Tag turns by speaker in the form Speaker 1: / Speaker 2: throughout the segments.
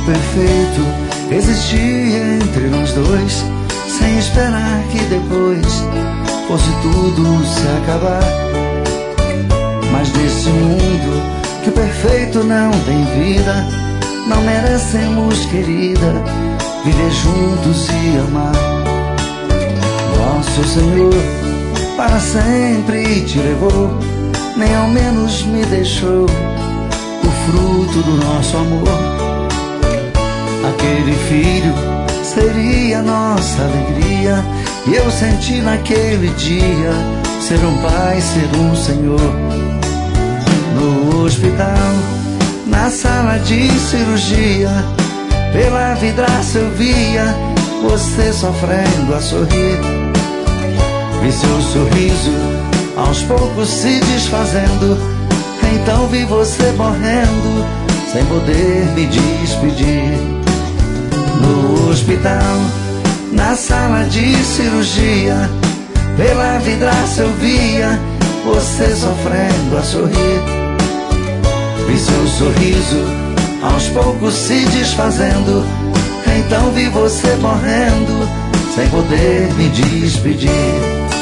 Speaker 1: perfeito existia entre nós dois, sem esperar que depois fosse tudo se acabar. Mas nesse mundo que o perfeito não tem vida, não merecemos, querida, viver juntos e amar. Nosso Senhor para sempre te levou, nem ao menos me deixou o fruto do nosso amor. Aquele filho seria nossa alegria, e eu senti naquele dia ser um pai, ser um Senhor. No hospital, na sala de cirurgia, pela vidraça eu via você sofrendo a sorrir. Vi seu sorriso aos poucos se desfazendo, então vi você morrendo sem poder me despedir. No hospital, na sala de cirurgia, pela vidraça eu via você sofrendo a sorrir. Vi seu sorriso aos poucos se desfazendo, então vi você morrendo sem poder me despedir.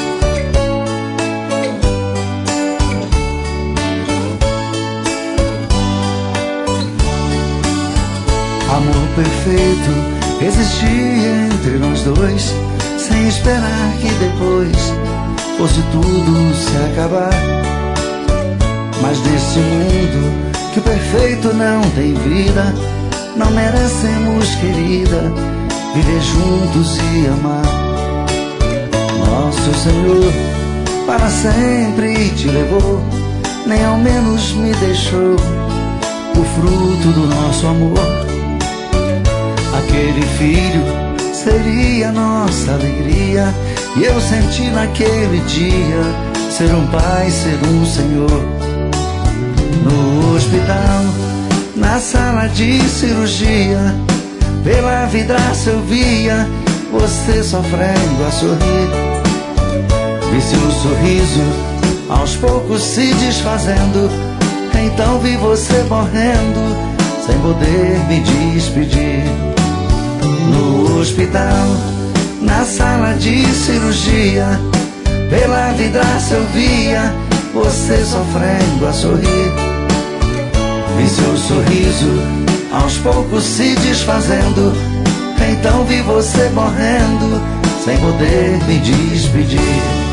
Speaker 1: Amor perfeito existia entre nós dois, sem esperar que depois fosse tudo se acabar. Mas nesse mundo que o perfeito não tem vida, não merecemos, querida, viver juntos e amar. Nosso Senhor para sempre te levou, nem ao menos me deixou o fruto do nosso amor. Aquele filho seria nossa alegria, e eu senti naquele dia ser um pai, ser um Senhor. No hospital, na sala de cirurgia, pela vidraça eu via você sofrendo a sorrir. Vi seu sorriso aos poucos se desfazendo, então vi você morrendo sem poder me despedir. No hospital, na sala de cirurgia, pela vidraça eu via você sofrendo a sorrir. Vi seu sorriso aos poucos se desfazendo, então vi você morrendo sem poder me despedir.